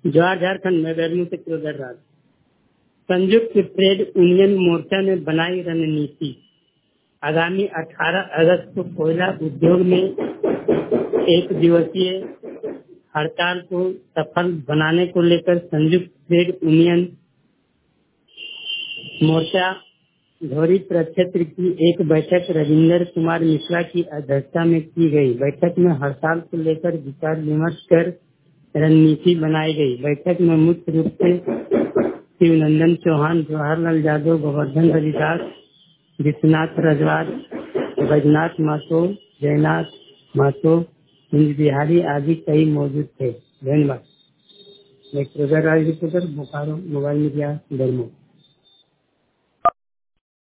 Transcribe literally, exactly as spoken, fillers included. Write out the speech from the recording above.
जवाहर झारखंड में बेरमू से किलोमीटर रात। संयुक्त ट्रेड यूनियन मोर्चा ने बनाई रणनीति। आगामी अठारह अगस्त को कोयला उद्योग में एक दिवसीय हड़ताल को सफल बनाने को लेकर संयुक्त ट्रेड यूनियन मोर्चा धौरी प्रक्षेत्र की एक बैठक राजेंद्र कुमार मिश्रा की अध्यक्षता में की गई। बैठक में हड़ताल को लेकर विचार विमर्श कर रणनीति बनाई गई। बैठक में मुख्य रूप से शिवनंदन चौहान, जवाहरलाल यादव, गोवर्धन हरिदास, विश्वनाथ रजवार, बैजनाथ महतो, जयनाथ महतो, हिंद बिहारी आदि कई मौजूद थे। धन्यवाद। मैं रिपोर्टर बोकारो मोबाइल मीडिया बेरमू।